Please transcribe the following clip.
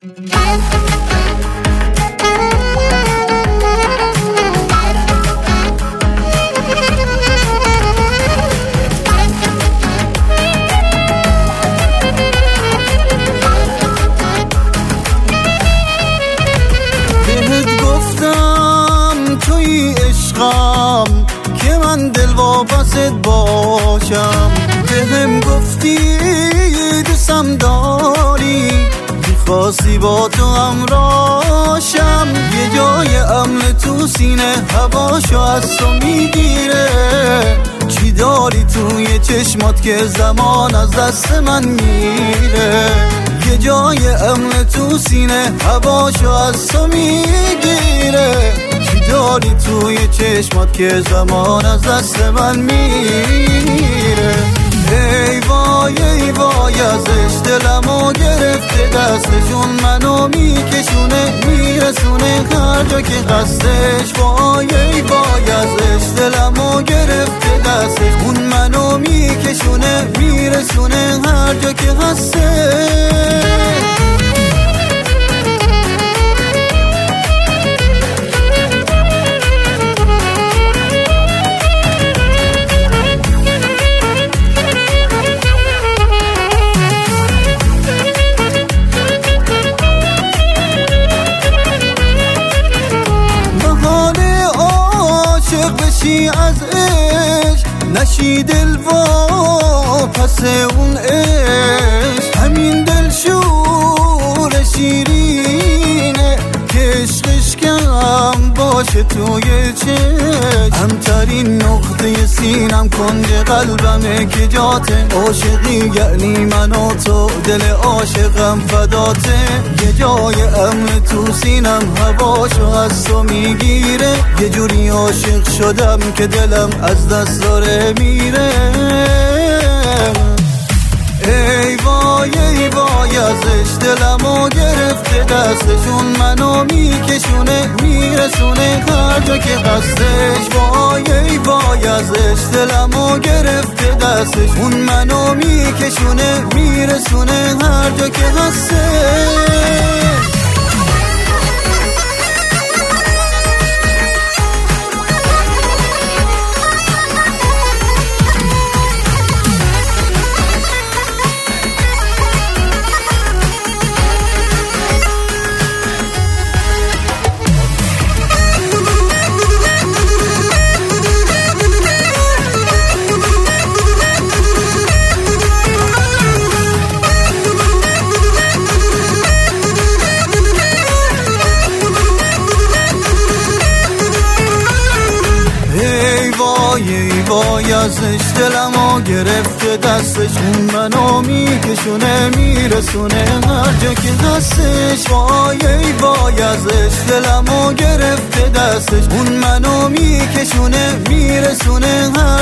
که من دل واپست باشم، بهم گفتی دوستم داری، میخواستی با تو همراشم، یه جای امن تو سینه هواشو از تو میگیره، چی داری توی چشمات که زمان از دست من میره، یه جای امن تو سینه هواشو از تو میگیره، داری توی چشمات که زمان از دست من میره. ای وای ازش دلمو گرفته دستشون منو میکشونه میرسونه هر جا که قصدش، وای ازش دلمو گرفته دستشون منو میکشونه میرسونه هر جا که هستش. از عشق نشی دل وا پس اون عشق، همین دل شور شیرینه که عشقش کم باشه توی چشم، همترین نقطه سینم کنج قلبمه که جاته، عاشقی یعنی من و تو دل عاشقم فداته، یه جای امن تو سینم هواشو از تو میگیره، یه جوری عاشق شدم که دلم از دست داره میره. ای وای ازش دلمو گرفته دستشون منو میکشونه میرسونه هر جا که قصدش، وای ازش دلمو گرفته دستشون منو میکشونه میرسونه هر جا که هستش. وای ازش دلمو گرفته دستشون منو میکشونه میرسونه هر جا که هستش، وای ازش دلمو گرفته دستشون منو میکشونه میرسونه